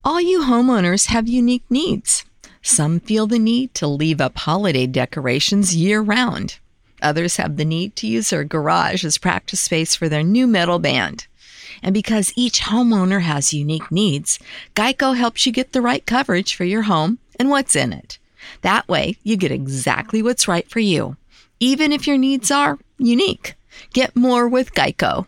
All you homeowners have unique needs. Some feel the need to leave up holiday decorations year-round. Others have the need to use their garage as practice space for their new metal band. And because each homeowner has unique needs, Geico helps you get the right coverage for your home and what's in it. That way, you get exactly what's right for you, even if your needs are unique. Get more with Geico.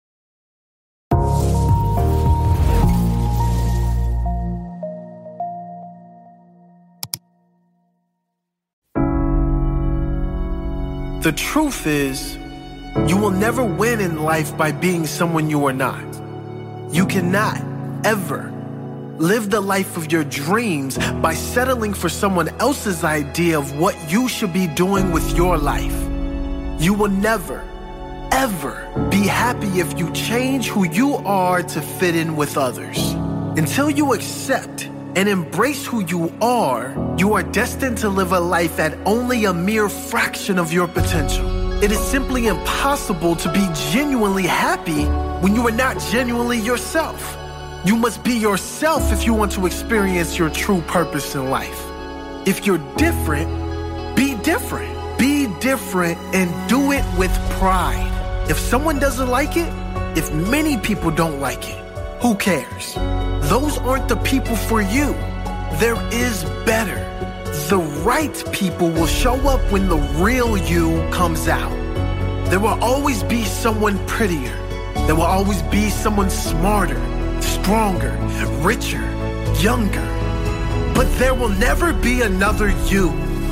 The truth is, you will never win in life by being someone you are not. You cannot, ever, live the life of your dreams by settling for someone else's idea of what you should be doing with your life. You will never, ever be happy if you change who you are to fit in with others. Until you accept and embrace who you are destined to live a life at only a mere fraction of your potential. It is simply impossible to be genuinely happy when you are not genuinely yourself. You must be yourself if you want to experience your true purpose in life. If you're different, be different. Be different and do it with pride. If someone doesn't like it, if many people don't like it, who cares? Those aren't the people for you. There is better. The right people will show up when the real you comes out. There will always be someone prettier. There will always be someone smarter, stronger, richer, younger. But there will never be another you.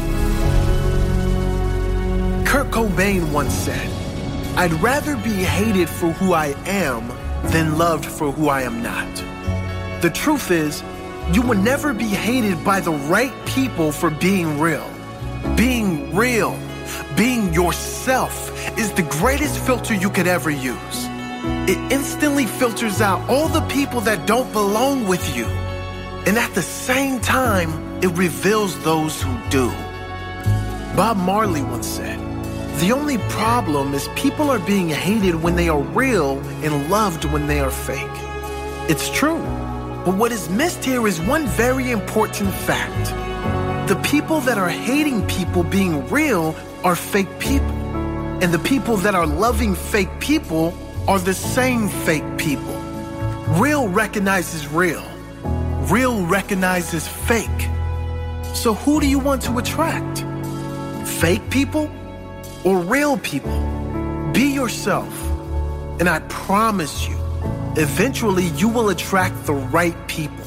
Kurt Cobain once said, "I'd rather be hated for who I am than loved for who I am not." The truth is, you will never be hated by the right people for being real. Being real, being yourself, is the greatest filter you could ever use. It instantly filters out all the people that don't belong with you. And at the same time, it reveals those who do. Bob Marley once said, "The only problem is people are being hated when they are real and loved when they are fake." It's true. But what is missed here is one very important fact. The people that are hating people being real are fake people. And the people that are loving fake people are the same fake people. Real recognizes real. Real recognizes fake. So who do you want to attract? Fake people or real people? Be yourself. And I promise you, eventually you will attract the right people.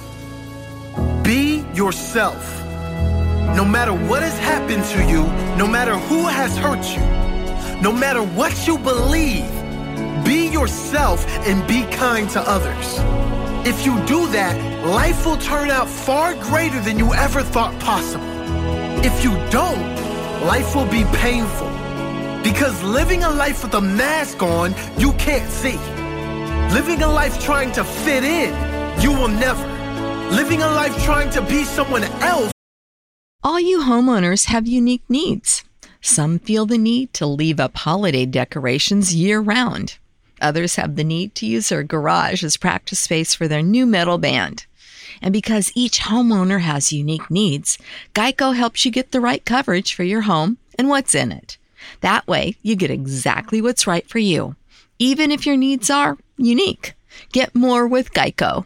Be yourself. No matter what has happened to you, no matter who has hurt you, no matter what you believe, be yourself and be kind to others. If you do that, life will turn out far greater than you ever thought possible. If you don't, life will be painful. Because living a life with a mask on, you can't see. Living a life trying to fit in, you will never. Living a life trying to be someone else. All you homeowners have unique needs. Some feel the need to leave up holiday decorations year-round. Others have the need to use their garage as practice space for their new metal band. And because each homeowner has unique needs, Geico helps you get the right coverage for your home and what's in it. That way, you get exactly what's right for you, even if your needs are unique. Get more with Geico.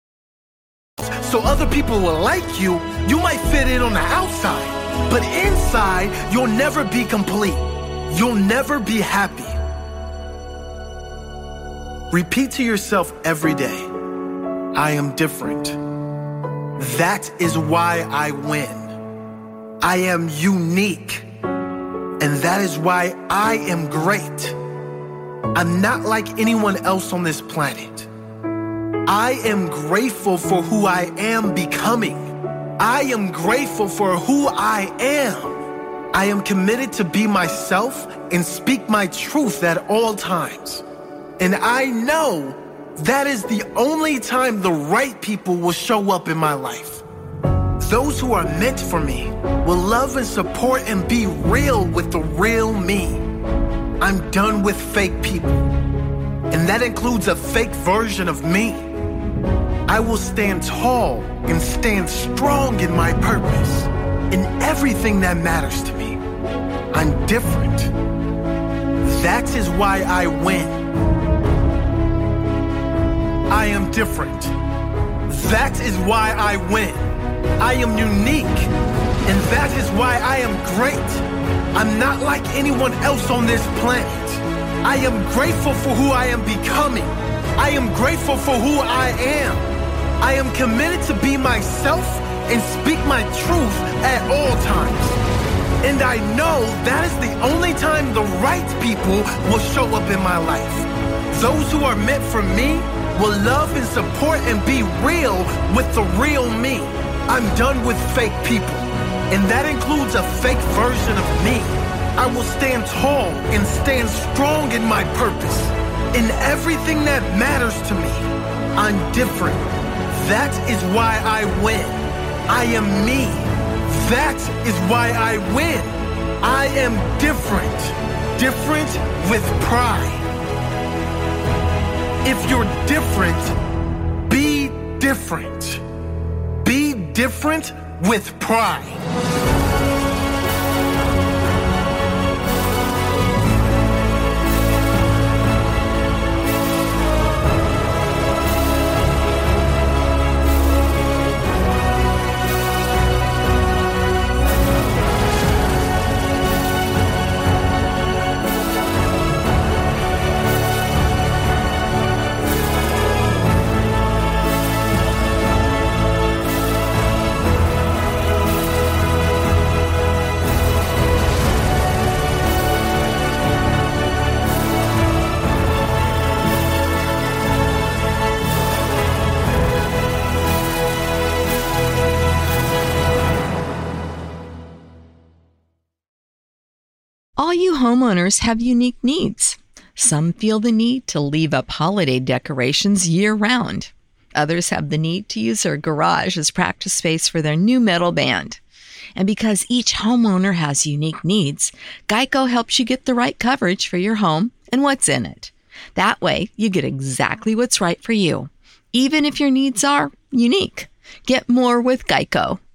So other people will like you. You might fit in on the outside, but inside, you'll never be complete. You'll never be happy. Repeat to yourself every day, I am different. That is why I win. I am unique. And that is why I am great. I'm not like anyone else on this planet. I am grateful for who I am becoming. I am grateful for who I am. I am committed to be myself and speak my truth at all times. And I know that is the only time the right people will show up in my life. Those who are meant for me will love and support and be real with the real me. I'm done with fake people. And that includes a fake version of me. I will stand tall and stand strong in my purpose. In everything that matters to me, I'm different. That is why I win. I am different. That is why I win. I am unique, and that is why I am great. I'm not like anyone else on this planet. I am grateful for who I am becoming. I am grateful for who I am. I am committed to be myself and speak my truth at all times. And I know that is the only time the right people will show up in my life. Those who are meant for me will love and support and be real with the real me. I'm done with fake people, and that includes a fake version of me. I will stand tall and stand strong in my purpose. In everything that matters to me, I'm different. That is why I win. I am me. That is why I win. I am different. Different with pride. If you're different, be different. Be different with pride. All you homeowners have unique needs. Some feel the need to leave up holiday decorations year-round. Others have the need to use their garage as practice space for their new metal band. And because each homeowner has unique needs, Geico helps you get the right coverage for your home and what's in it. That way, you get exactly what's right for you, even if your needs are unique. Get more with Geico.